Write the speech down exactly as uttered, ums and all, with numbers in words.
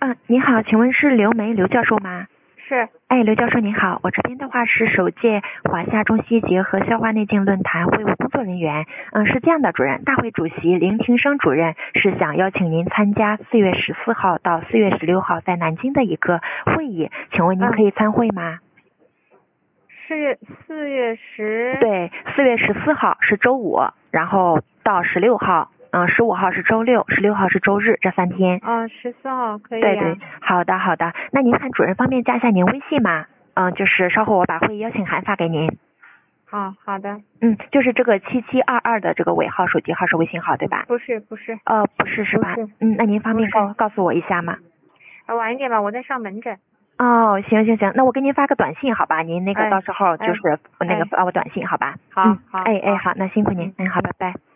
嗯，你好，请问是刘梅刘教授吗？ 是。 哎，刘教授您好，我这边的话是首届华夏中西结合消化内镜论坛会务工作人员。嗯，是这样的，主任，大会主席林庭生主任是想邀请您参加四月十四号到四月十六号在南京的一个会议，请问您可以参会吗？ 四月四月十。 对，四月十四号是周五，然后到十六号。嗯，十五号是周六，十六号是周日，这三天。 嗯，十四号可以对对，好的好的。那您看主任方便加一下您微信吗？嗯，就是稍后我把会议邀请函发给您。 好好的。 嗯，就是这个七七二二的这个尾号手机号是微信号对吧？ 不是不是。 呃，不是是吧？嗯，那您方便告告诉我一下吗？ 晚一点吧，我在上门诊。 哦，行行行，那我给您发个短信好吧？您那个到时候就是那个发我短信好吧？ 好，好。 哎哎好，那辛苦您，嗯好，拜拜。